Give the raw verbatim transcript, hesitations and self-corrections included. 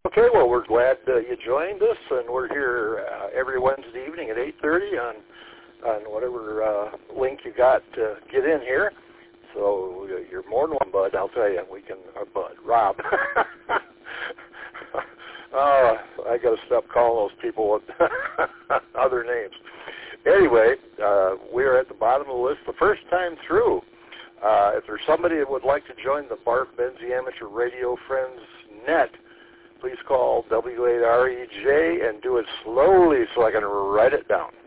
Okay, well, we're glad uh, you joined us, and we're here uh, every Wednesday evening at eight thirty on on whatever uh, link you got to get in here. So uh, you're more than one bud, I'll tell you. We can, uh, bud, Rob. Oh, I got to stop calling those people with other names. Anyway, uh, we're at the bottom of the list the first time through. Uh, if there's somebody that would like to join the Bart Benzie Amateur Radio Friends Net, please call W eight R E J and do it slowly so I can write it down.